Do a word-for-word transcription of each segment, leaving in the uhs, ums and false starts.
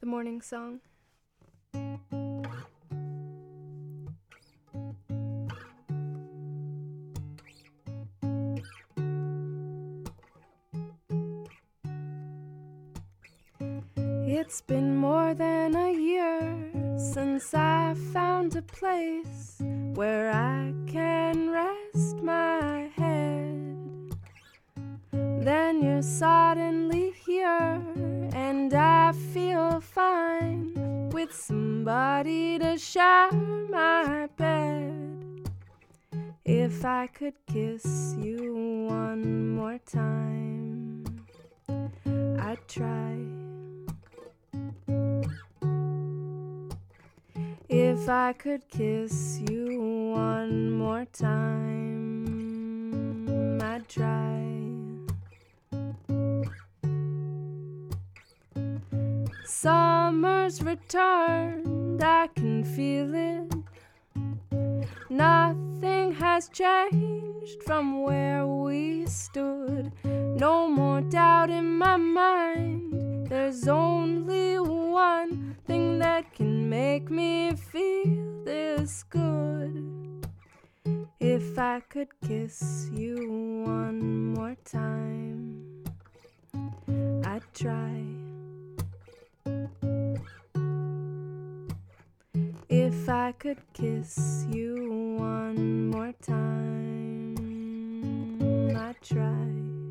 The Morning Song. It's been more than a year since I found a place where I can rest my head. Then you're suddenly here, and I feel fine with somebody to share my bed. If I could kiss you one more time, I'd try. If I could kiss you one more time, I'd try. Summer's returned, I can feel it. Nothing has changed from where we stood. No more doubt in my mind. There's only one thing that can make me feel this good. If I could kiss you one more time, I'd try. If I could kiss you one more time, I'd try.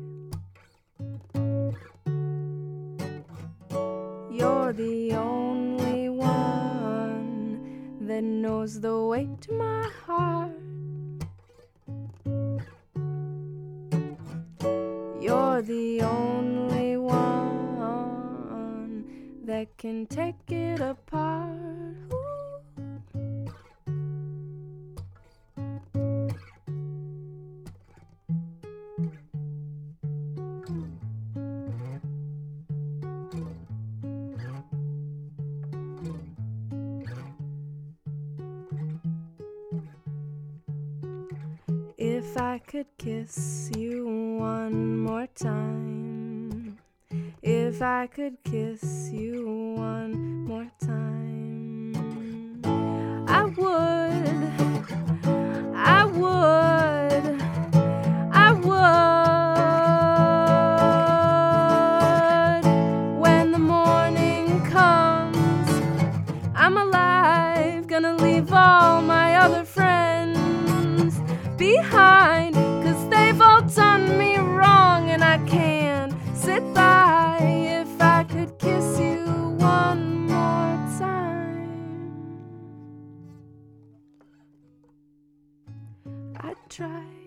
You're the only one that knows the way to my heart. You're the only one that can take it apart. If I could kiss you one more time, if I could kiss you one more time, I would, I would, I would. When the morning comes, I'm alive, gonna leave all my other friends behind, 'cause they've all done me wrong, and I can't sit by. If I could kiss you one more time, I'd try.